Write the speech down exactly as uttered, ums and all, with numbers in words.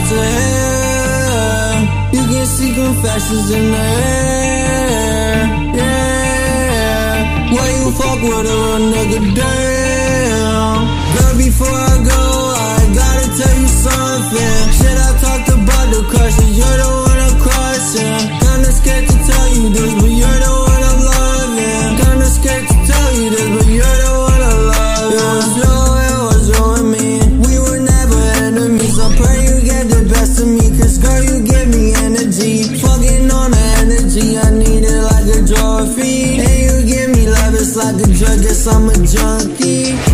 to hell. You can see confessions in the air. Yeah, why you fuck with a real nigga? Damn. Girl, before I go, I gotta tell you something. Shit, I talked about the crushes. You're the one I'm crushing. Kinda scared to tell you this, but you're the one I'm loving. Kinda scared to tell you this, but you're the one I love. It was you, it was you and me. We were never enemies. I pray you get the best of me, cause girl, you give me energy. Fucking on the energy, I need it like a trophy. And you give me love, it's like a drug, guess I'm a junkie.